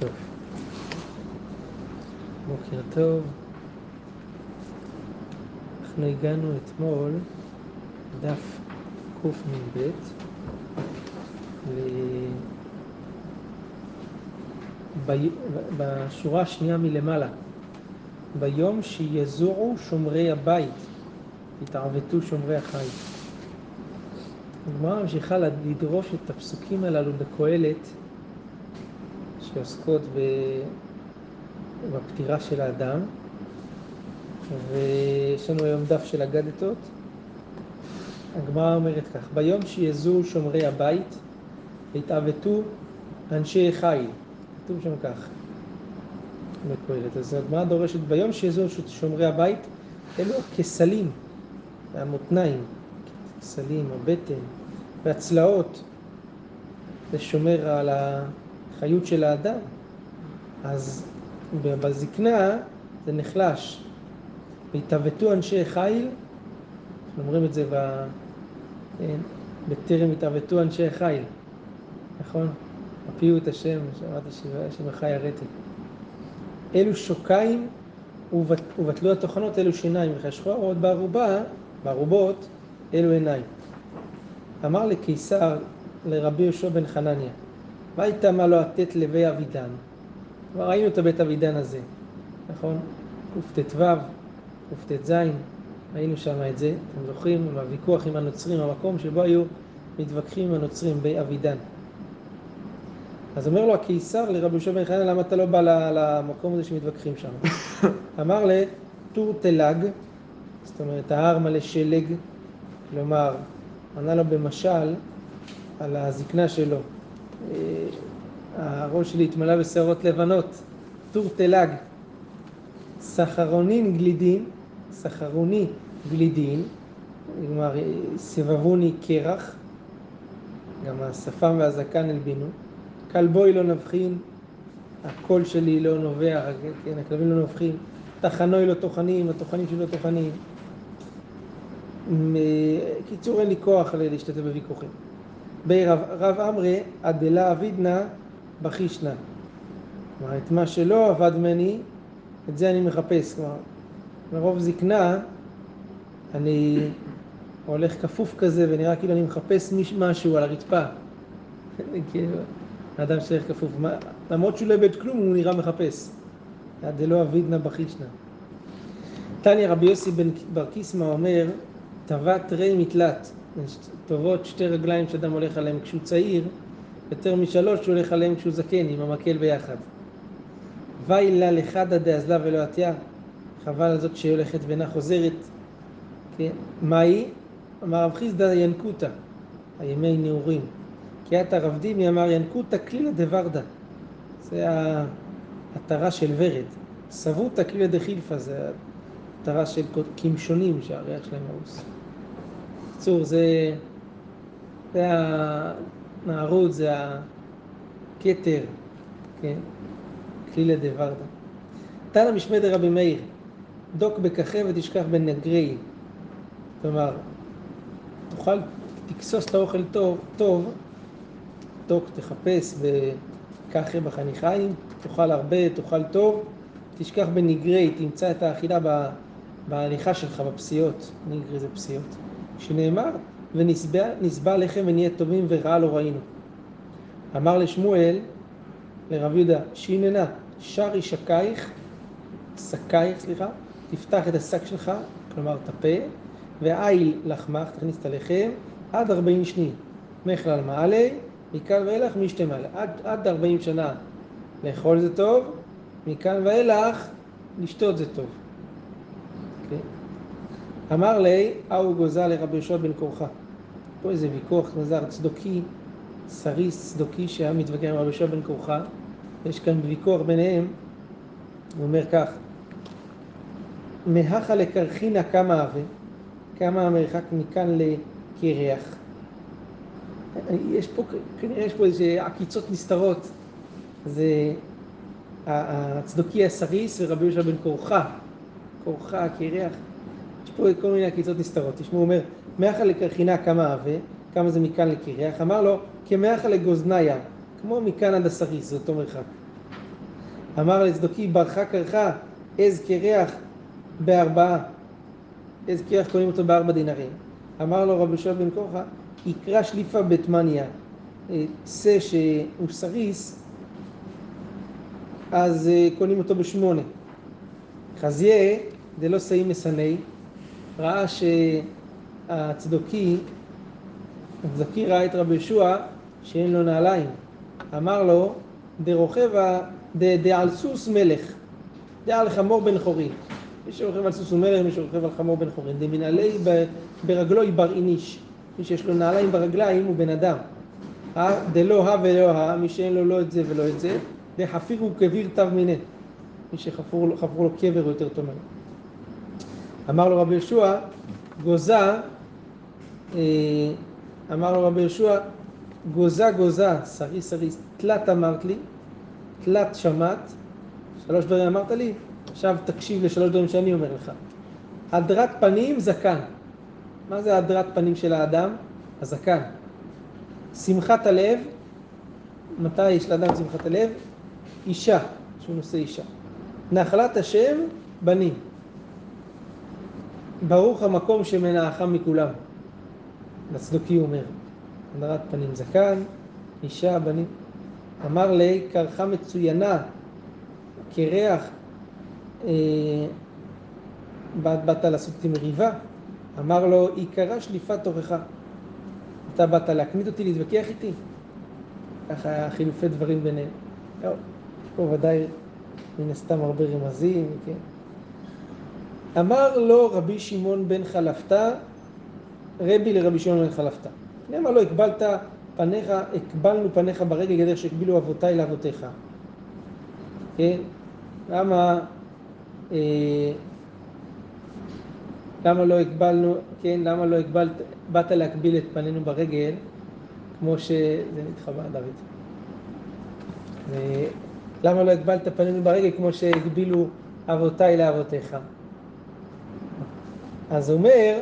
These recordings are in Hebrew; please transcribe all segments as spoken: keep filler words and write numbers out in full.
טוב, בוקר טוב. אנחנו הגענו אתמול דף קמ"ב ל... ב... בשורה השנייה מלמעלה, ביום שיזועו שומרי הבית התערבתו שומרי החיל. הגמרא ממשיכה לדרוש את הפסוקים הללו בקהלת שעוסקות ב... בפטירה של האדם, ויש לנו היום דף של אגדתות. הגמרא אומרת כך: ביום שיזועו שומרי הבית התעוותו אנשי חיל. כתוב שם כך בקהלת. אז הגמרא דורשת ביום שיזועו שומרי הבית, אלו הכסלים והמותניים, כסלים, הבטן והצלעות, זה שומר על החיות של האדם. אז בזקנה זה נחלש. והתעוותו אנשי חיל, אנחנו אומרים את זה ב... כן, בטרם התעוותו אנשי חיל, נכון? הפיעו את השם, שמעת השם החי הרתי. אלו שוקיים ובטלו התוכנות, אלו שיניים, וחשכו עוד בערובה, בערובות, אלו עיניים. אמר לקיסר לרבי יהושע בן חנניה, והייתה מה לא התת לוי אבידן. כבר ראינו את הבית אבידן הזה, נכון? קט"ו, קט"ז, ראינו שם את זה, אתם זוכרים, בוויכוח עם הנוצרים, המקום שבו היו מתווכחים עם הנוצרים באבידן. אז אומר לו הקיסר לרבי יהושע בן חנניה, למה אתה לא בא למקום הזה שמתווכחים שם? אמר לה, טור תלג, זאת אומרת, ההר מלא שלג, כלומר, ענה לו במשל על הזקנה שלו. הראש שלי התמלא בשערות לבנות, טור תלג, סחרונין גלידין, סחרוני גלידין, כלומר, סבבוני קרח, גם השפם והזקן הלבינו, כלבוי לא נבחין, הקול שלי לא נובע, כן, הכלבים לא נובחים, תחנוי לא תוכנים, התוכנים שלי לא תוכנים. קיצור, אין לי כוח להשתתף בוויכוחים. ברב רב אמרי, עדלה אבידנה בחישנה. כלומר, את מה שלא עבד מני, את זה אני מחפש. כלומר, מרוב זקנה, אני הולך כפוף כזה, ונראה כאילו אני מחפש משהו על הרצפה. כאילו, האדם שייך כפוף. למרות שהוא לא איבד כלום, הוא נראה מחפש. עדלו אבידנה בחישנה. תניא רבי יוסי בן בר קיסמא אומר, טוות רי מתלת, טובות שתי רגליים שאדם הולך עליהם כשהוא צעיר, יותר משלוש שהוא הולך עליהם כשהוא זקן, עם המקל ביחד. ואילה לחדה דאזלה ולא עטיה, חבל על זאת שהיא הולכת ואינה חוזרת. כן? מהי? אמר רב חיסדא ינקותא, הימי נעורים. כי את הרב דימי אמר ינקותא כלילה דוורדה, זה התרה של ורד. סבותא כלילה דחילפא, זה התרה של כמשונים שהריח שלהם מאוס. בקיצור, זה, זה הנערות, זה הכתר, כן? כלילה דוורדה. תנא משמי דרבי מאיר, דוק בככה ותשכח בנגרי. כלומר, תאכל, תכסוס את האוכל טוב, טוב, דוק תחפש בככה בחניכיים, תאכל הרבה, תאכל טוב, תשכח בנגרי, תמצא את האכילה בהליכה שלך, בפסיעות. נגרי זה פסיעות. שנאמר, ונסבע נסבע לחם ונהיה טובים ורעה לא ראינו. אמר לשמואל, לרב יהודה, שיננה, שרי שקייך, שקייך, סליחה, תפתח את השק שלך, כלומר את הפה, ועיל לחמך, תכניס את הלחם, עד ארבעים שני. מכלל מעלה, מכאן ואילך משתה מעלה. עד, עד ארבעים שנה לאכול זה טוב, מכאן ואילך לשתות זה טוב. Okay. אמר לי, אהו גוזה לרבי יהושע בן קורחה. פה איזה ויכוח נזר צדוקי, סריס צדוקי שהיה מתווכח עם רבי יהושע בן קורחה. יש כאן ויכוח ביניהם, הוא אומר כך, מהכה לקרחינה כמה אבה, כמה המרחק מכאן לקרח. יש פה, כנראה יש פה איזה עקיצות נסתרות. זה הצדוקי הסריס ורבי יהושע בן קורחה, קורחה, קרח. יש פה כל מיני עקיצות נסתרות. תשמעו, הוא אומר, מהכה לקרחינה כמה אבה, כמה זה מכאן לקרח. אמר לו, כמהכה לגוזניה, כמו מכאן עד הסריס, זה אותו מרחק. אמר לצדוקי, ברכה קרחה, עז קרח בארבעה. עז קרח קונים אותו בארבע דינרים. אמר לו רבי יהושע בן קורחה, יקרא שליפה בתמניה, שא שהוא סריס, אז קונים אותו בשמונה. חזיה, דלא שאים מסני, ראה שהצדוקי, הצדוקי ראה את רבי יהושע שאין לו נעליים. אמר לו, דרוכבה, דעל סוס מלך, דעל חמור בן חורין. מי שרוכב על סוס הוא מלך, מי שרוכב על חמור בן חורין. דמנעלי ברגלוי בר איניש. מי שיש לו נעליים ברגליים הוא בן אדם. דלא הא ולא הא, מי שאין לו לא את זה ולא את זה, דחפירו קביר תו מיני. מי שחפרו לו קבר הוא יותר טוב ממנו. אמר לו רבי יהושע, גוזה, אמר לו רבי יהושע, גוזה גוזה, סריס סריס, תלת אמרת לי, תלת שמעת, שלוש דברים אמרת לי, עכשיו תקשיב לשלוש דברים שאני אומר לך. הדרת פנים, זקן. מה זה הדרת פנים של האדם? הזקן. שמחת הלב, מתי יש לאדם שמחת הלב? אישה, שהוא נושא אישה. נחלת השם, בנים. ברוך המקום שמנחם מכולם. לצדוקי אומר, הדרת פנים זקן, אישה, בנים. אמר לי, קרחה מצוינה, קרח, אה, באת, באת לעשות איתי מריבה. אמר לו, עיקרה שליפת תוכחה. אתה באת להקנית אותי, להתווכח איתי. ככה היה חילופי דברים ביניהם. לא, יש פה ודאי מן הסתם הרבה רמזים, כן. אמר לו רבי שמעון בן חלפתא, רבי לרבי שמעון בן חלפתא. אמר לו, הקבלת פניך, הקבלנו פניך ברגל גדר שהקבילו אבותיי לאבותיך. כן? למה, אה, למה לא הקבלנו, כן? למה לא הקבלת, באת להקביל את פנינו ברגל, כמו שזה נתחבא, דוד. למה לא הקבלת פנינו ברגל, כמו שהקבילו אבותיי לאבותיך? אז הוא אומר,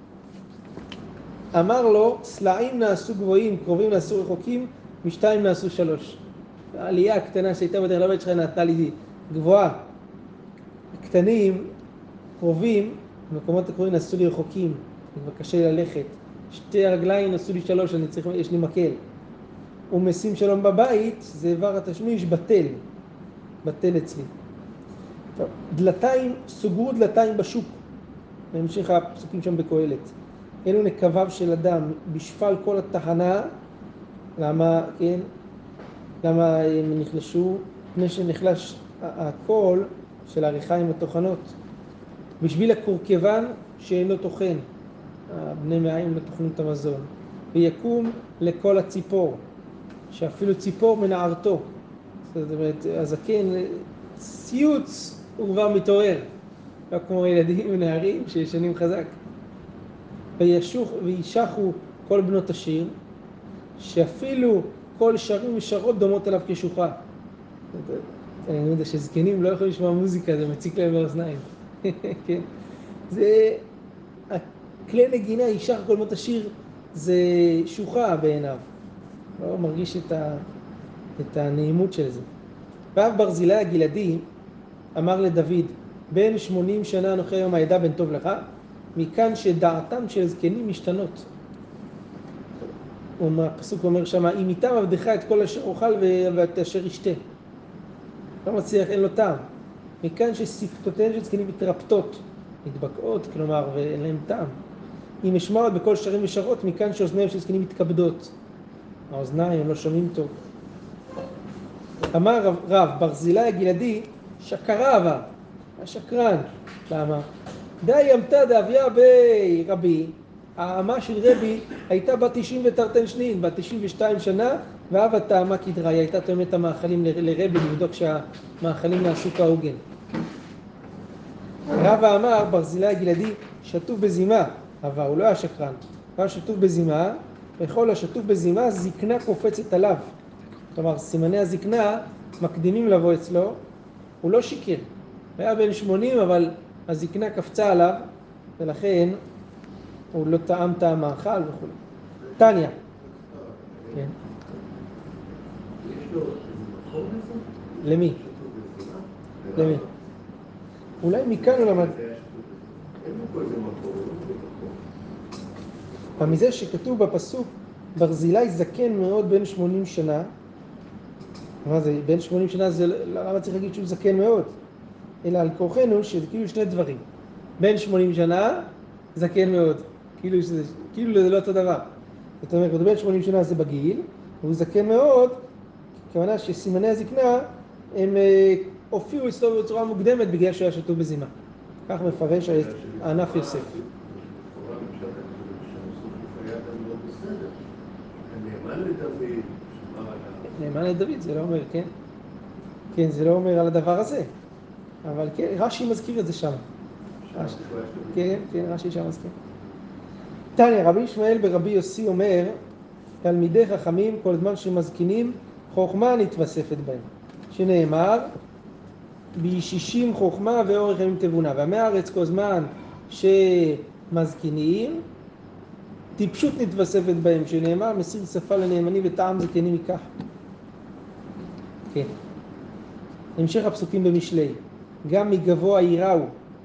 אמר לו, סלעים נעשו גבוהים, קרובים נעשו רחוקים, משתיים נעשו שלוש. העלייה הקטנה שהייתה בדרך לבית שלך נתנה לי גבוהה. הקטנים, קרובים, במקומות הקרובים נעשו לי רחוקים, כבר קשה לי ללכת. שתי הרגליים נעשו לי שלוש, אני צריך, יש לי מקל. ומשים שלום בבית, זה איבר התשמיש, בטל. בטל אצלי. טוב, דלתיים, סוגרו דלתיים בשוק. בהמשך הפסוקים שם בקהלת. אלו נקביו של אדם, בשפל כל התחנה. למה, כן? למה הם נחלשו? לפני שנחלש הקול של העריכיים התוכנות. בשביל הקורקבן שאינו טוחן. בני מעיים לא טוחנים את המזון. ויקום לכל הציפור. שאפילו ציפור מנערתו. זאת אומרת, הזקן, ציוץ הוא כבר מתעורר. לא כמו ילדים ונערים שישנים חזק. וישוך, וישחו כל בנות השיר, שאפילו כל שרים ושרות דומות אליו כשוחה. אני יודע שזקנים לא יכולים לשמוע מוזיקה, זה מציק להם באוזניים. כן. זה, הכלי נגינה, ישח כל בנות השיר, זה שוחה בעיניו. לא מרגיש את, ה, את הנעימות של זה. ואב ברזילי הגלעדי אמר לדוד, בן שמונים שנה אנוכי היום העדה בן טוב לך, מכאן שדעתם של זקנים משתנות. הפסוק אומר שם, אם איתם עבדך את כל אשר אוכל ואת אשר ישתה. לא מצליח, אין לו טעם. מכאן ששפתותיהם של זקנים מתרפטות, מתבקעות, כלומר, ואין להם טעם. אם אשמע בכל שרים ושרות, מכאן שאוזניהם של זקנים מתכבדות. האוזניים, הם לא שומעים טוב. אמר רב, רב ברזילי הגלעדי, שקרה אבה, השקרן. למה? די ימתה דאביה בי רבי, האמה של רבי הייתה בת תשעים ותרתן שנין, בת תשעים ושתיים שנה, ואהבה טעמה כדרה, היא הייתה תאמת המאכלים לרבי, לבדוק שהמאכלים נעשו כהוגן. רבא אמר, ברזילי הגלעדי, שטוף בזימה, אבל הוא לא היה שקרן, הוא היה שטוף בזימה, וכל השטוף בזימה, זקנה קופצת עליו. כלומר, סימני הזקנה מקדימים לבוא אצלו, הוא לא שיקר. הוא היה בן שמונים, אבל הזקנה קפצה עליו, ולכן הוא לא טעם טעם מאכל וכו'. טניה. כן. יש לו מקום לזה? למי? למי? אולי מכאן הוא למד. אבל מזה שכתוב בפסוק, ברזילי זקן מאוד בן שמונים שנה, מה זה, בן שמונים שנה זה, למה צריך להגיד שהוא זקן מאוד? אלא על כורחנו שזה כאילו שני דברים. בן שמונים שנה, זקן מאוד. כאילו, שזה, כאילו זה לא אותו דבר. זאת אומרת, בן שמונים שנה זה בגיל, והוא זקן מאוד, כמובן שסימני הזקנה הם הופיעו אצלו בצורה מוקדמת בגלל שהוא היה שתו בזימה. כך מפרש הענף יוסף. נאמן לדוד. נאמן לדוד, זה לא אומר, כן? כן, זה לא אומר על הדבר הזה. אבל כן, רש"י מזכיר את זה שם. כן, כן, רש"י שם מזכיר. תניא, רבי ישמעאל ברבי יוסי אומר, תלמידי חכמים כל זמן שמזקינים, חוכמה נתווספת בהם. שנאמר, בישישים חוכמה ואורך ימים תבונה. והמארץ כל זמן שמזקינים, טיפשות נתווספת בהם. שנאמר, מסיר שפה לנאמנים וטעם זקנים ייקח. כן. המשך הפסוקים במשלי. גם מגבוה יראו.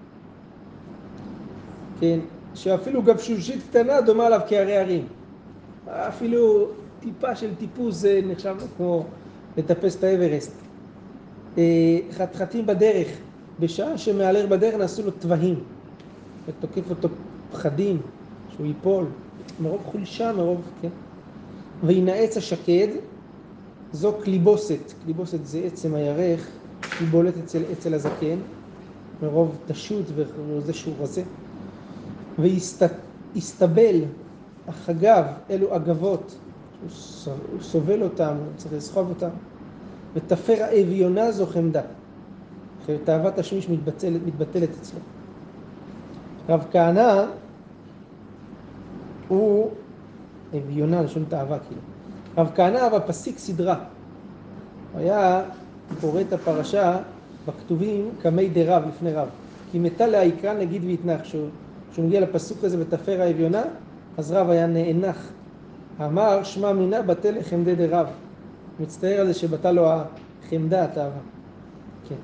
כן. שאפילו גבשושית קטנה דומה עליו כהרי הרים. אפילו טיפה של טיפוס זה נחשב כמו לטפס את האברסט. חתחתים בדרך, בשעה שמעלר בדרך נעשו לו טבעים, ותוקף אותו פחדים, שהוא ייפול, מרוב חולשה, מרוב, כן. וינעץ השקד, זו קליבוסת, קליבוסת זה עצם הירך, היא בולט אצל, אצל הזקן, מרוב תשות וזה שהוא רזה. ויסתבל, החגב, אלו אגבות, הוא סובל אותם, הוא צריך לסחוב אותם. ותפר האביונה זו חמדה. תאוות השמיש מתבטלת, מתבטלת אצלו. רב כהנא הוא אביונה, לשון תאווה כאילו. רב כהנא אבל פסיק סדרה. הוא היה קורא את הפרשה בכתובים כמי דרב לפני רב. כי מתה להיקרא נגיד ויתנח. כשהוא מגיע לפסוק הזה ותפר האביונה, אז רב היה נאנח. אמר שמע מינה בטל לחמדי דרב. מצטער על זה שבטל לו החמדה, התאווה. כן.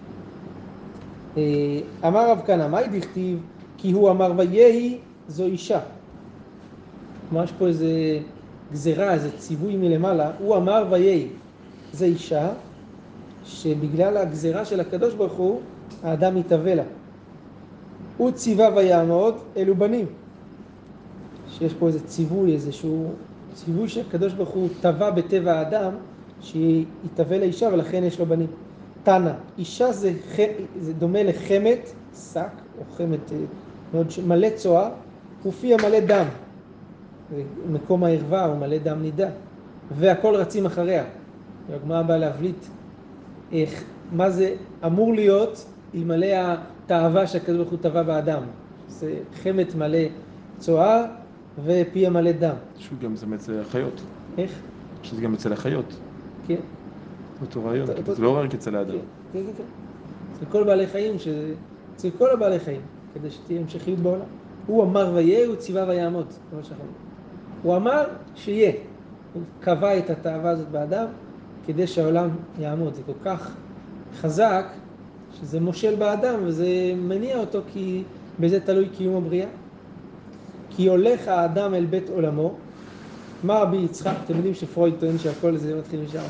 אמר רב כהנא, מה דכתיב? כי הוא אמר ויהי זו אישה. כלומר, יש פה איזה גזרה, איזה ציווי מלמעלה. הוא אמר ויהי. זו אישה, שבגלל הגזרה של הקדוש ברוך הוא, האדם יתהווה לה. הוא ציווה ויעמוד, אלו בנים. שיש פה איזה ציווי, איזשהו ציווי שהקדוש ברוך הוא טבע בטבע האדם, שיתהווה לאישה ולכן יש לו בנים. תנא, אישה זה, זה דומה לחמת, שק, או חמת מאוד מלא צוהר, ופיה מלא דם. מקום הערווה הוא מלא דם נידה, והכל רצים אחריה. הגמרא באה להבליט איך, מה זה אמור להיות אלמלא התאווה שהקדוש ברוך הוא טבע באדם. זה חמת מלא צוהר ופיה מלא דם. שהוא גם זה אצל החיות. איך? שזה גם אצל החיות. כן. אותו רעיון, זה לא רק אצל האדם. כן, כן, כן. אצל כל בעלי חיים, אצל כל הבעלי חיים, כדי שתהיה המשכיות בעולם. הוא אמר ויהיה, הוא ציווה ויעמוד. הוא אמר שיהיה. הוא קבע את התאווה הזאת באדם, כדי שהעולם יעמוד. זה כל כך חזק, שזה מושל באדם, וזה מניע אותו, כי בזה תלוי קיום הבריאה. כי הולך האדם אל בית עולמו, מה רבי יצחק, אתם יודעים שפרויד טוען שהכל זה מתחיל משם.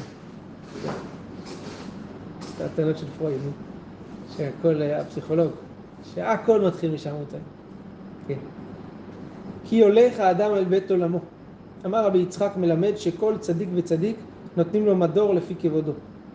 זה הטענות של פרויד, שהכל הפסיכולוג, שהכל מתחיל משם הוא טוען. כן. כי הולך האדם אל בית עולמו. אמר רבי יצחק מלמד שכל צדיק וצדיק נותנים לו מדור לפי כבודו.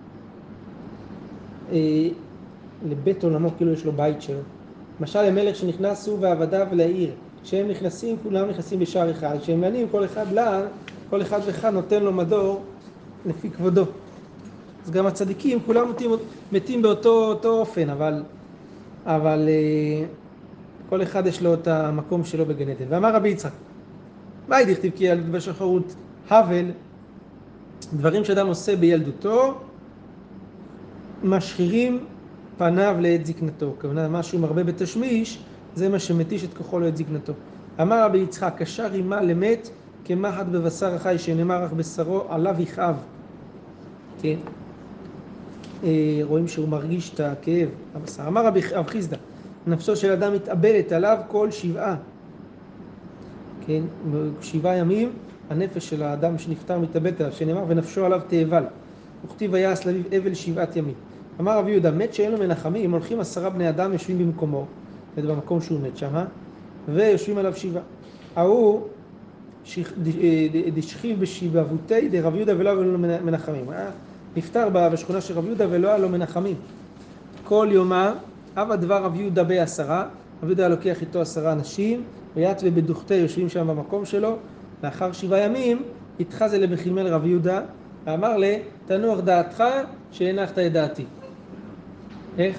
אה, לבית עולמו, כאילו יש לו בית שלו. למשל למלך שנכנס הוא ועבדיו לעיר. כשהם נכנסים, כולם נכנסים בשער אחד. כשהם מלנים, כל אחד לה, כל אחד ואחד נותן לו מדור לפי כבודו. אז גם הצדיקים, כולם מתים, מתים באותו אותו אופן, אבל, אבל אה, כל אחד יש לו את המקום שלו בגן עדן. ואמר רבי יצחק, מה דכתיב כי ילדות בשחרות הבל, דברים שאדם עושה בילדותו, משחירים פניו לעת זקנתו. כמובן, משהו מרבה בתשמיש, זה מה שמתיש את כוחו לעת זקנתו. אמר רבי יצחק, קשר רימה למת כמחט בבשר החי, שנאמר אך בשרו עליו יכאב. כן. רואים שהוא מרגיש את הכאב, הבשר. אמר רבי חיסדא, נפשו של אדם מתאבלת עליו כל שבעה. כן, שבעה ימים הנפש של האדם שנפטר מתאבלת עליו, שנאמר ונפשו עליו תאבל. וכתיב ויעש לאביו אבל שבעת ימים. אמר רבי יהודה, מת שאין לו מנחמים, הולכים עשרה בני אדם יושבים במקומו, במקום שהוא מת שמה, ויושבים עליו שבעה. ההוא דשכיב בשיבבותי דרב יהודה ולא היה לו מנחמים. נפטר בשכונה של רב יהודה ולא היה לו מנחמים. כל יומה אבא דבר רב יהודה בעשרה, רב יהודה לוקח איתו עשרה אנשים, ויית ובדוכתי יושבים שם במקום שלו. לאחר שבעה ימים התחז אלה בחימל רב יהודה ואמר לה, תנוח דעתך שהנחת את דעתי. איך?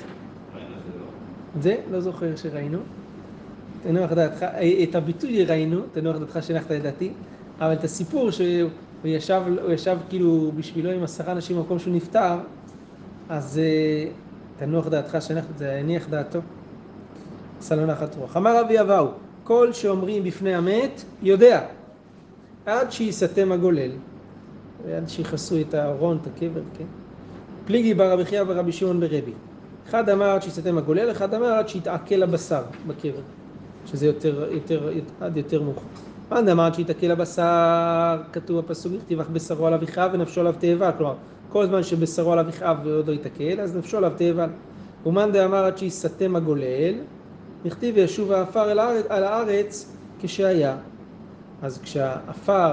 זה לא זוכר שראינו. תנוח דעתך, את הביטוי ראינו, תנוח דעתך שהנחת את דעתי, אבל את הסיפור שהוא ישב, הוא ישב כאילו בשבילו עם עשרה אנשים במקום שהוא נפטר, אז תנוח דעתך שהנחת את זה, הניח דעתו. סלון אחת רוח. אמר רבי אבאו, כל שאומרים בפני המת יודע, עד שיסתם הגולל, עד שיחסו את הארון, את הקבר, כן? פליגי ברבי חייא ורבי שמעון ברבי. אחד אמר עד שיסתם הגולל, אחד אמר עד שיתעכל הבשר בקבר, שזה יותר, יותר, עד יותר מאוחר. מאן דאמר עד שיתעכל הבשר, כתוב בפסוק, תיבח בשרו עליו יכאב ונפשו עליו תאבל, כלומר, כל זמן שבשרו עליו יכאב ועוד לא יתעכל, אז נפשו עליו תאבל. ומאן דאמר עד שיסתם הגולל, נכתיב וישוב האפר אל הארץ, על הארץ כשהיה. אז כשהאפר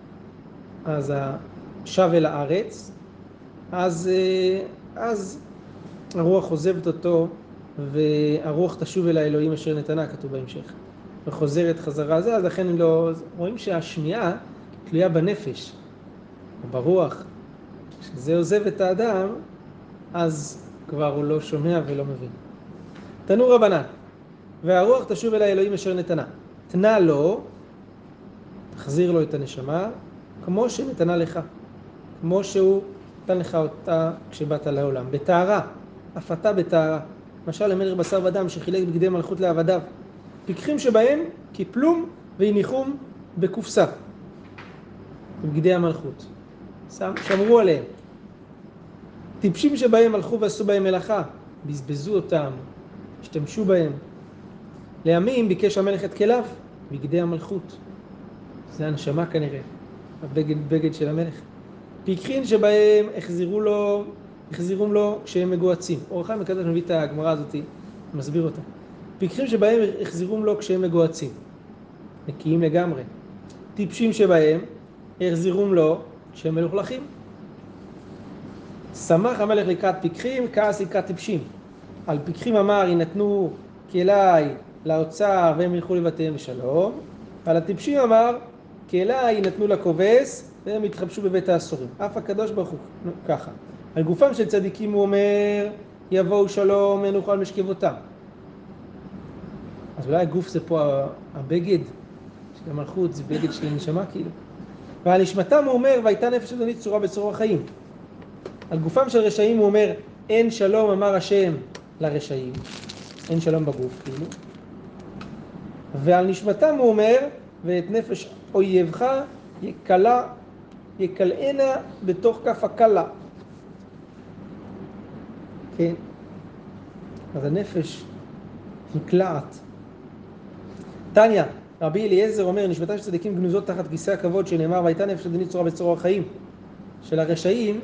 אז שב אל הארץ, אז, אז הרוח עוזבת אותו, והרוח תשוב אל האלוהים אשר נתנה, כתוב בהמשך. וחוזרת חזרה זה, אז לכן לא, רואים שהשמיעה תלויה בנפש, או ברוח. כשזה עוזב את האדם, אז כבר הוא לא שומע ולא מבין. תנו רבנן, והרוח תשוב אל האלוהים אשר נתנה. תנה לו, תחזיר לו את הנשמה, כמו שנתנה לך. כמו שהוא נתן לך אותה כשבאת לעולם. בתארה, אף אתה בתארה. למשל למלך בשר ודם שחילק בגדי מלכות לעבדיו. פיקחים שבהם קיפלום והניחום בקופסה. בגדי המלכות. שמרו עליהם. טיפשים שבהם הלכו ועשו בהם מלאכה. בזבזו אותם. השתמשו בהם. לימים ביקש המלך את כליו. בגדי המלכות. זה הנשמה כנראה. הבגד בגד של המלך. פיקחים שבהם החזירו לו, החזירום לו כשהם מגועצים. אור החיים הקדוש מביא את הגמרא הזאת, מסביר אותה. פיקחים שבהם החזירום לו כשהם מגועצים. נקיים לגמרי. טיפשים שבהם החזירום לו כשהם מלוכלכים. שמח המלך לקראת פיקחים, כעס לקראת טיפשים. על פיקחים אמר, ינתנו כלי לאוצר והם ילכו לבתיהם בשלום. על הטיפשים אמר, כלי ינתנו לכובס והם יתחבשו בבית האסורים. אף הקדוש ברוך הוא ככה. על גופם של צדיקים הוא אומר, יבואו שלום ינוחו על משכבותם. אז אולי הגוף זה פה הבגד של המלכות, זה בגד של הנשמה כאילו. ועל נשמתם הוא אומר, והייתה נפש אדונית צורה בצרור החיים. על גופם של רשעים הוא אומר, אין שלום אמר השם לרשעים. אין שלום בגוף כאילו. ועל נשמתם הוא אומר, ואת נפש אויבך יקלה, יקלענה בתוך כף הקלה. כן. אז הנפש נקלעת. תניא, רבי אליעזר אומר, נשמתם של צדיקים גנוזות תחת כיסא הכבוד, שנאמר, והייתה נפש אדונית צורה בצרור החיים. של הרשעים,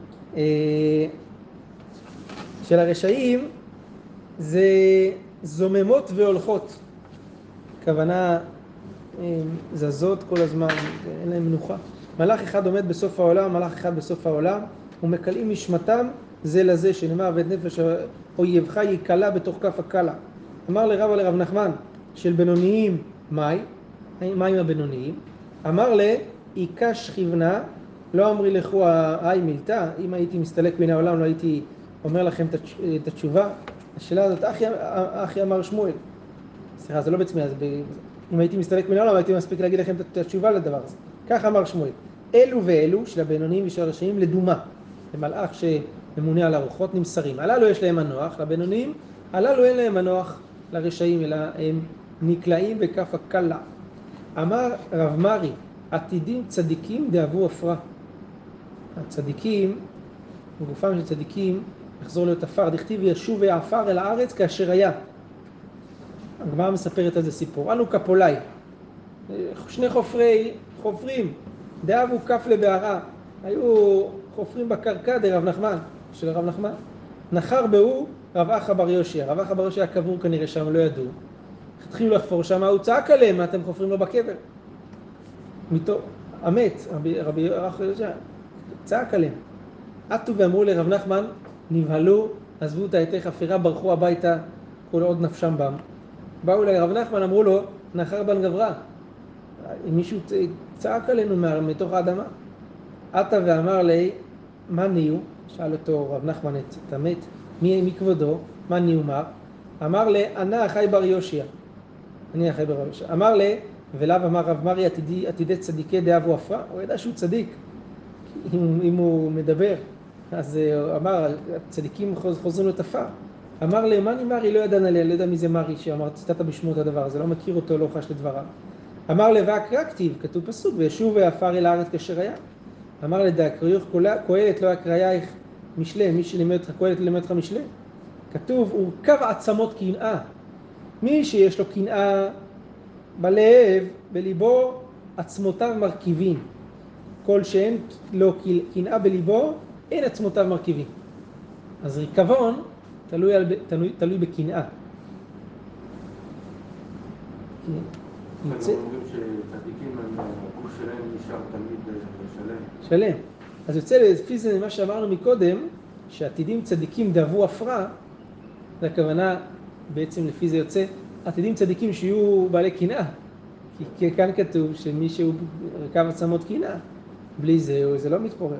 של הרשעים זה זוממות והולכות. כוונה זזות כל הזמן, אין להם מנוחה. מלאך אחד עומד בסוף העולם, מלאך אחד בסוף העולם, ומקלעים נשמתם זה לזה, שנאמר, ואת נפש אויבך יקלה בתוך כף הקלה. אמר לרב לרב נחמן, של בינוניים, מאי? מה עם הבינוניים? אמר לה, עיקה שכיבנה, לא אמרי לכו היי מילתה, אם הייתי מסתלק מן העולם, לא הייתי אומר לכם את התשובה. השאלה הזאת, אחי, אחי אמר שמואל. סליחה, זה לא בעצמי, אז ב... אם הייתי מסתלק מן העולם, הייתי מספיק להגיד לכם את התשובה לדבר הזה. כך אמר שמואל. אלו ואלו של הבינוניים ושל הרשעים לדומה. למלאך שממונה על הרוחות נמסרים. הללו יש להם מנוח, לבינוניים, הללו אין להם מנוח לרשעים, אלא הם נקלעים בכף הקלה. אמר רב מרי, עתידים צדיקים דאבו אפרה. הצדיקים גופם של צדיקים יחזור להיות עפר, דכתיב ישוב העפר אל הארץ כאשר היה. הגמרא מספרת על זה סיפור. אנו קפולאי, שני חופרי, חופרים, דאבו כף לבערה, היו חופרים בקרקע דרב נחמן, של רב נחמן. נחר בהו רב אחא בר יושע, רב אחא בר יושע קבור כנראה שם, לא ידעו. התחילו לחפור שם, הוא צעק עליהם, מה אתם חופרים לו בקבר? מתו, המת, רבי, רבי אחא יושע, צעק עליהם. עטו ואמרו לרב נחמן, נבהלו, עזבו את העתי חפירה, ברחו הביתה, כל עוד נפשם בם. באו לרב נחמן, אמרו לו, נחר בן גברא, מישהו צעק עלינו מתוך האדמה. עטה ואמר לי, מה נהיו? שאל אותו רב נחמן את המת, מי, מי כבודו? מה נהיו מר? אמר לי, אנא אחי בר יושע. אני אחי בר יושע. אמר לי, ולאו אמר רב מרי עתידי, עתידי צדיקי דאבו עפרה, הוא ידע שהוא צדיק, אם, אם הוא מדבר. אז הוא אמר, הצדיקים חוזרים לו את עפר. אמר לי, מה אני מרי? לא ידענה לי, לא יודע מי זה מרי, שאמר, ציטטת בשמו את הדבר הזה, לא מכיר אותו, לא חש לדבריו. אמר לי, והקרא כתיב, כתוב פסוק, וישוב העפר אל הארץ כאשר היה. אמר לי, דקריוך קהלת, לא יקראייך משלי, מי שלימד אותך קהלת לימד אותך משלי. כתוב, הוא קו עצמות קנאה. מי שיש לו קנאה בלב, בליבו, עצמותיו מרכיבים. כל שאין לו קנאה בליבו, אין עצמותיו מרכיבים. אז ריקבון תלוי, על, תלוי, תלוי בקנאה. אנחנו אומרים שצדיקים, הגוף שלהם נשאר תמיד שלם. שלם. אז יוצא לפי זה מה שאמרנו מקודם, שעתידים צדיקים דאבו עפרה, זה הכוונה, בעצם לפי זה יוצא, עתידים צדיקים שיהיו בעלי קנאה. כי כאן כתוב שמי שהוא ריקב עצמות קנאה, בלי זה, זה לא מתפורר.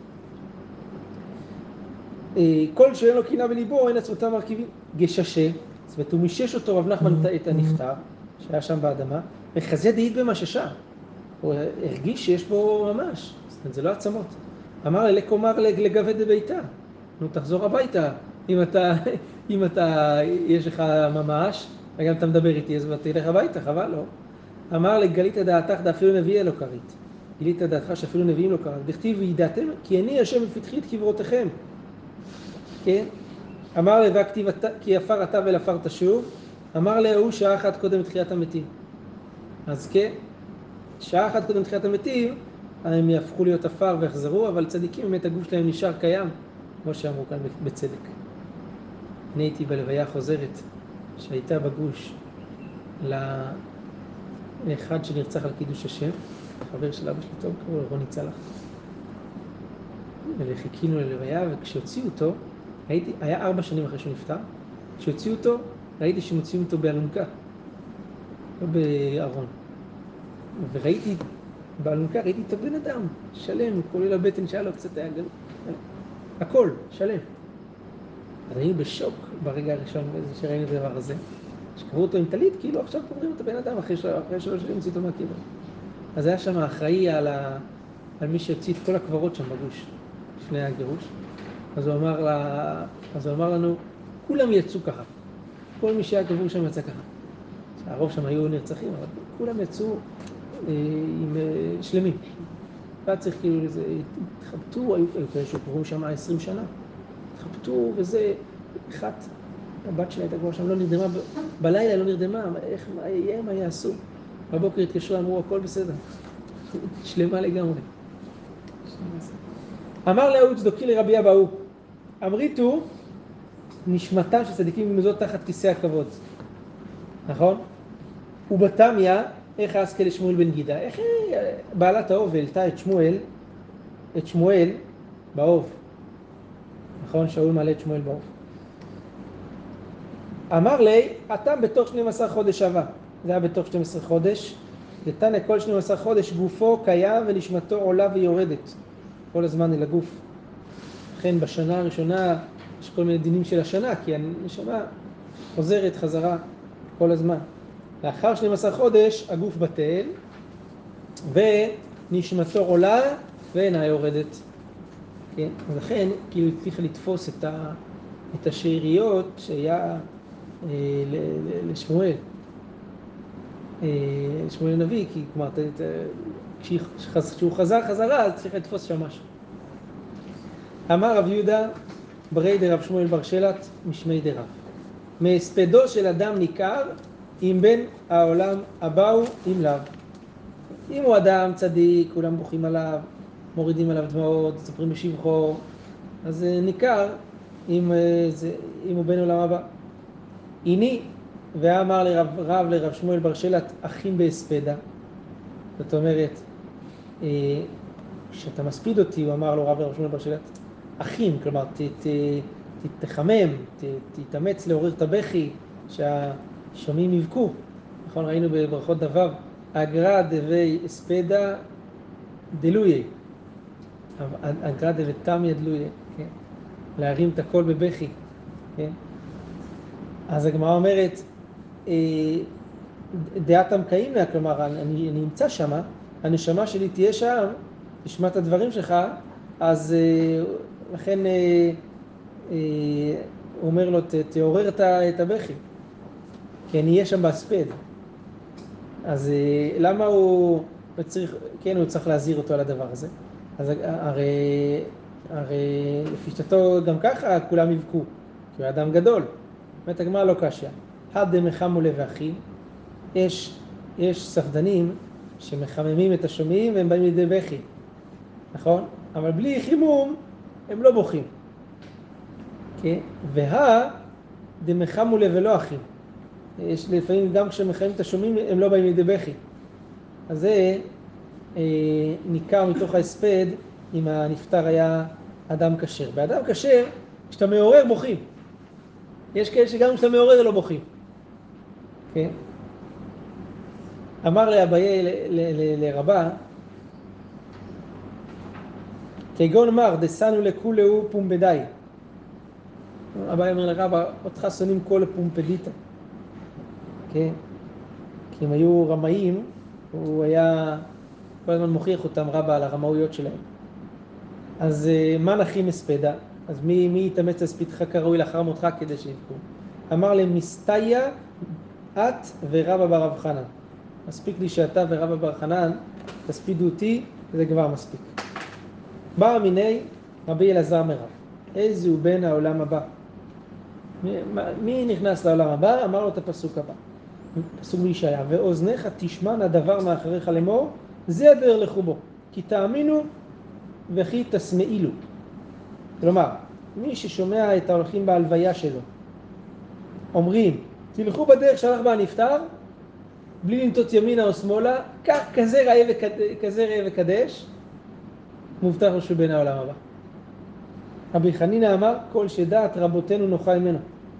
כל שאין לו קנאה בליבו, אין עצמותיו מרכיבים. גששה, זאת אומרת, הוא מישש אותו רב נחמן את הנפטר, שהיה שם באדמה, וחזה דעית במששה. הוא הרגיש שיש בו ממש, זאת אומרת, זה לא עצמות. אמר לי, לקומר לגבד בביתה. נו, תחזור הביתה. אם אתה, אם אתה, יש לך ממש, וגם אתה מדבר איתי, אז תלך הביתה, חבל, לא? אמר לי, גלית דעתך דאפילו נביאי לא קרית. גילית דעתך שאפילו נביאים לא קרית. דכתיב וידעתם, כי אני השם בפתחי את קברותיכם. כן? אמר לי, והכתיב כי עפר אתה ולעפר תשוב. אמר לי, הוא שעה אחת קודם לתחיית המתים. אז כן, שעה אחת קודם לתחיית המתים, הם יהפכו להיות עפר ויחזרו, אבל צדיקים באמת הגוף שלהם נשאר קיים, כמו שאמרו כאן בצדק. אני הייתי בלוויה חוזרת, שהייתה בגוש לאחד שנרצח על קידוש השם, חבר של אבא שלי טוב, קראו לו רוני צלח. וחיכינו ללוויה, וכשהוציאו אותו, הייתי, היה ארבע שנים אחרי שהוא נפטר, כשהוציאו אותו, ראיתי שמוציאים אותו באלונקה, לא בארון. וראיתי, באלונקה ראיתי את הבן אדם, שלם, כולל הבטן שהיה לו קצת היה גדול. הכל, שלם. אז היינו בשוק ברגע הראשון שראינו את הדבר הזה. שקראו אותו עם טלית, כאילו עכשיו קוראים את הבן אדם אחרי שלוש שנים הוציא אותו מהקבר. אז היה שם האחראי על, ה... על מי שהוציא את כל הקברות שם בגוש, לפני הגירוש. אז הוא אמר, לה... אז הוא אמר לנו, כולם יצאו ככה. כל מי שהיה קבור שם יצא ככה. הרוב שם היו נרצחים, אבל כולם יצאו אה, עם אה, שלמים. והיה צריך כאילו לזה, התחבטו, היו כאלה שקברו שם עשרים שנה. התחבטו וזה, אחת, הבת שלה הייתה כבר שם, לא נרדמה, ב... בלילה לא נרדמה, איך, מה יהיה, מה יעשו? בבוקר התקשרו, אמרו, הכל בסדר. שלמה לגמרי. אמר להוא צדוקי לרבי אבאו, אמריתו, נשמתם של צדיקים במזות תחת כיסא הכבוד. נכון? ובתמיה, איך עסקה לשמואל בן גידה? איך בעלת האוב העלתה את שמואל, את שמואל באוב. נכון? שאול מעלה את שמואל באוב. אמר לי, אתה בתוך שנים עשר חודש שווה. זה היה בתוך שנים עשר חודש. לתנא כל שנים עשר חודש גופו קיים ונשמתו עולה ויורדת. כל הזמן אל הגוף. לכן בשנה הראשונה יש כל מיני דינים של השנה, כי הנשמה חוזרת חזרה כל הזמן. לאחר שנים עשר חודש הגוף בטל, ונשמתו עולה ואינה יורדת. כן? ולכן כאילו צריך לתפוס את, ה, את השאריות שהיה אה, לשמואל. אה, שמואל הנביא, כי כלומר, כשהוא חזר חזרה, אז צריך לתפוס שם משהו. אמר רב יהודה ברי דרב שמואל בר שלט משמי דרב. מהספדו של אדם ניכר אם בין העולם הבא הוא אם לאו. אם הוא אדם צדיק, כולם בוכים עליו, מורידים עליו דמעות, מספרים בשבחו, אז ניכר אם, זה, אם הוא בין עולם הבא. הנה, ואמר לרב רב לרב שמואל בר שלט אחים בהספדה. זאת אומרת, כשאתה מספיד אותי, הוא אמר לו רב לרב שמואל בר שלט, אחים, כלומר, ת, ת, ת, תחמם, ת, תתאמץ לעורר את הבכי, שהשומעים יבכו. נכון, ראינו בברכות דבר, אגרא דבי הספדה דלויה. אגרא דבי תמיה דלויה, כן? להרים את הכל בבכי, כן? אז הגמרא אומרת, דעת המקיימנה, כלומר, אני, אני נמצא שם, הנשמה שלי תהיה שם, תשמע את הדברים שלך, אז לכן הוא אומר לו, תעורר את הבכי, כי אני אהיה שם בהספד. אז למה הוא צריך, כן, הוא צריך להזהיר אותו על הדבר הזה? אז הרי, הרי לפי שיטתו גם ככה כולם יבכו, כי הוא אדם גדול. באמת הגמרא לא קשיא. הדמחמו לבאחים, יש, יש ספדנים שמחממים את השומעים והם באים לידי בכי, נכון? אבל בלי חימום הם לא בוכים. כן? וה דמחמו לבלא אחים. יש לפעמים גם כשמחממים את השומעים הם לא באים לידי בכי. אז זה אה, ניכר מתוך ההספד אם הנפטר היה אדם כשר. באדם כשר, כשאתה מעורר בוכים. יש כאלה שגם כשאתה מעורר לא בוכים. כן? אמר לאביי לרבה, כגון מר דסנו לכולהו פומפדאי. אביי אומר לרבה, אותך שונאים כל פומפדיטה. כן? כי הם היו רמאים, הוא היה כל הזמן מוכיח אותם רבה על הרמאויות שלהם. אז מה נחים הספדה? אז מי, מי יתאמץ להספידך כראוי לאחר מותך כדי שיבכו? אמר להם, מסתיה את ורבא בר רב חנן. מספיק לי שאתה ורבא בר חנן תספידו אותי, וזה כבר מספיק. בא מיני רבי אלעזר מרב, איזה הוא בן העולם הבא? מי, מי נכנס לעולם הבא? אמר לו את הפסוק הבא. פסוק בישעיה, ואוזניך תשמענה דבר מאחריך לאמור, זה הדרך לכו בו, כי תאמינו וכי תשמעילו. כלומר, מי ששומע את ההולכים בהלוויה שלו, אומרים, תלכו בדרך שהלך בה הנפטר, בלי לנטות ימינה או שמאלה, כך כזה ראה וקדש, כזה ראה וקדש, מובטח לו שהוא בן העולם הבא. רבי חנינא אמר, כל שדעת רבותינו נוחה ממנו.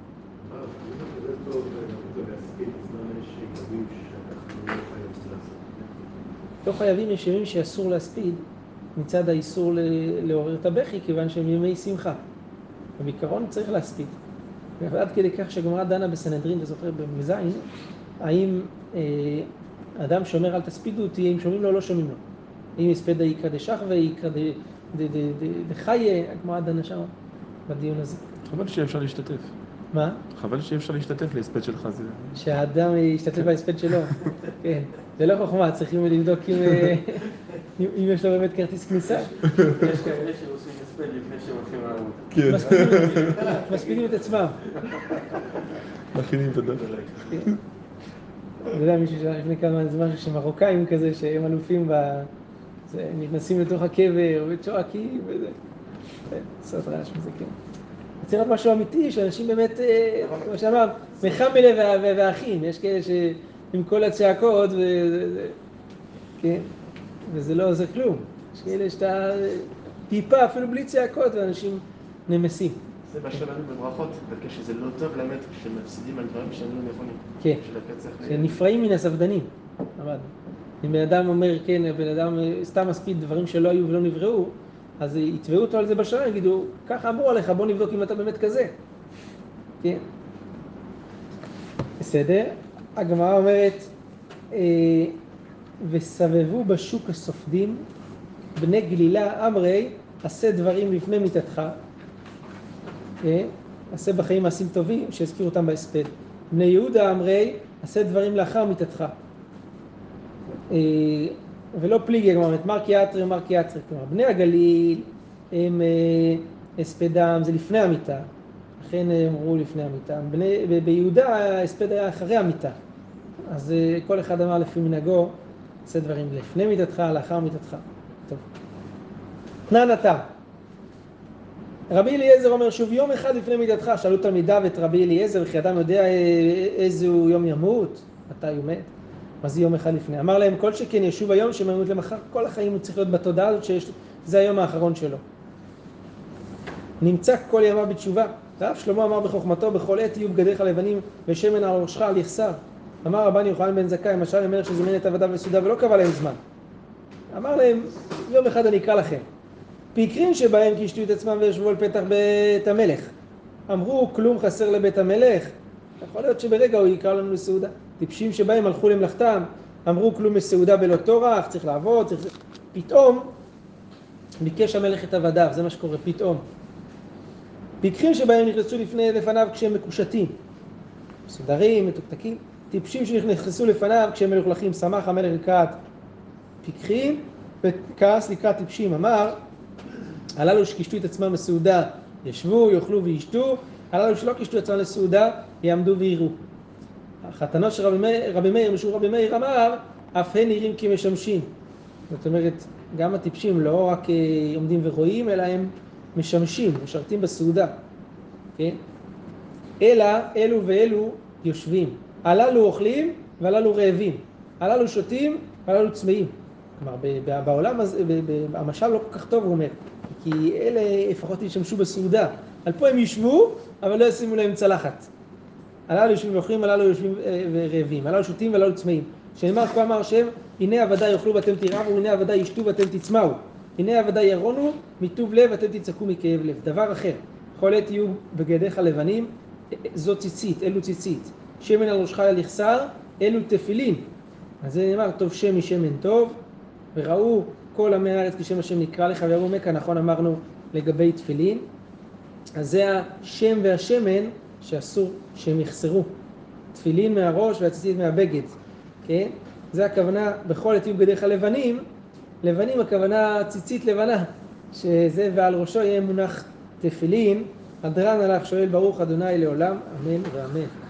לא חייבים, יש ימים שאסור להספיד מצד האיסור לעורר את הבכי, כיוון שהם ימי שמחה. ובעיקרון צריך להספיד. ועד כדי כך שהגמרא דנה בסנהדרין, אתה זוכר במזין, האם אה, אדם שאומר אל תספידו אותי, אם שומעים לו או לא שומעים לו. אם הספד היקרא דשחווה, יקרא דחיה, הגמרא דנה שם בדיון הזה. חבל שיהיה אפשר להשתתף. מה? חבל שיהיה אפשר להשתתף להספד שלך. זה... שהאדם ישתתף בהספד שלו. כן. זה לא חוכמה, צריכים לבדוק אם, אם יש לו באמת כרטיס כניסה. יש כאלה שעושים הספד לפני שהם הולכים לעמוד. כן. מספידים את עצמם. מכינים את הדף. כן. אתה יודע, מישהו שלפני כמה זמן שמרוקאים כזה, שהם אלופים, נכנסים לתוך הקבר וצועקים וזה. עושות רעש מזה, כן. צריך להיות משהו אמיתי, שאנשים באמת, כמו שאמר, מחמלה והאחים, יש כאלה שעם כל הצעקות, כן, וזה לא עוזר כלום. יש כאלה שאתה טיפה, אפילו בלי צעקות, ואנשים נמסים. זה מה שלנו בברכות, כשזה לא טוב לאמת, כשמפסידים על דברים שהם לא נכונים. כן, שנפרעים מן הספדנים. אם בן אדם אומר, כן, בן אדם סתם מספיד דברים שלא היו ולא נבראו, אז יתבעו אותו על זה בשעה, יגידו, ככה אמרו עליך, בוא נבדוק אם אתה באמת כזה. כן. בסדר. הגמרא אומרת, וסבבו בשוק הסופדים, בני גלילה אמרי, עשה דברים לפני מיתתך, עשה בחיים מעשים טובים, שהזכירו אותם בהספד. בני יהודה אמרי, עשה דברים לאחר מיתתך. ולא פליגי, כלומר, את מרקי אתרי, מרקי אתרי. כלומר, בני הגליל הם הספד דם זה לפני המיטה, לכן אמרו לפני המיטה. בני, ב- ביהודה ההספד היה אחרי המיטה, אז אה, כל אחד אמר לפי מנהגו, עושה דברים לפני מיטתך, לאחר מיטתך. טוב. תנן אתה. רבי אליעזר אומר שוב, יום אחד לפני מיטתך, שאלו תלמידיו את רבי אליעזר, וכי אדם יודע איזה יום ימות, מתי הוא מת, מה זה יום אחד לפני? אמר להם, כל שכן ישוב היום שממות למחר, כל החיים הוא צריך להיות בתודעה הזאת שזה היום האחרון שלו. נמצא כל ימיו בתשובה, ואף שלמה אמר בחוכמתו, בכל עת יהיו בגדיך לבנים ושמן על ראשך על יחסר. אמר רבן יוחנן בן זכאי, משל המלך שזימן את עבדיו לסעודה ולא קבע להם זמן. אמר להם, יום אחד אני אקרא לכם. פיקרים שבהם קישטו את עצמם וישבו על פתח בית המלך. אמרו, כלום חסר לבית המלך. יכול להיות שברגע הוא יקרא לנו לסעודה. טיפשים שבהם הלכו למלאכתם, אמרו, כלום מסעודה בלא טורח, צריך לעבוד, צריך... פתאום ביקש המלך את עבדיו, זה מה שקורה, פתאום. פיקרים שבהם נכנסו לפני, לפניו כשהם מקושטים, מסודרים, מתוקתקים. טיפשים שנכנסו לפניו כשהם מלוכלכים, שמח המלך לקראת פיקרים וכעס לקראת טיפשים. אמר, הללו שקישטו את עצמם לסעודה ישבו, יאכלו וישתו, הללו שלא קישטו את עצמם לסעודה יעמדו ויראו. החתנו של רבי מאיר, רבי מאיר, משום רבי מאיר אמר, אף הם נראים כמשמשים. זאת אומרת, גם הטיפשים לא רק עומדים ורואים, אלא הם משמשים, משרתים בסעודה. כן? אלא אלו ואלו יושבים. הללו אוכלים והללו רעבים. הללו שותים והללו צמאים. כלומר, בעולם הזה, המשל לא כל כך טוב, הוא אומר, כי אלה לפחות ישמשו בסעודה. על פה הם ישבו, אבל לא ישימו להם צלחת. הללו יושבים ואוכלים, הללו יושבים ורעבים. הללו שותים והללו צמאים. שנאמר, כה אמר השם, הנה עבדי יאכלו ואתם תרעבו, הנה עבדי ישתו ואתם תצמאו. הנה עבדי ירונו, מטוב לב ואתם תצעקו מכאב לב. דבר אחר, כל עת יהיו בגדיך לבנים, זו ציצית, אלו ציצית. שמן על ראשך על יחסר, אלו תפילין. אז זה נאמר, טוב שם משמן טוב, וראו כל עמי הארץ כשם השם נקרא לך, ויראו מכה, נכון אמרנו לגבי תפילין. אז זה השם והשמן שאסור שהם יחסרו. תפילין מהראש והציצית מהבגד. כן? זה הכוונה, בכל עת יהיו בגדיך לבנים, לבנים הכוונה ציצית לבנה, שזה ועל ראשו יהיה מונח תפילין. אדרן עליו שואל ברוך אדוני לעולם, אמן ואמן.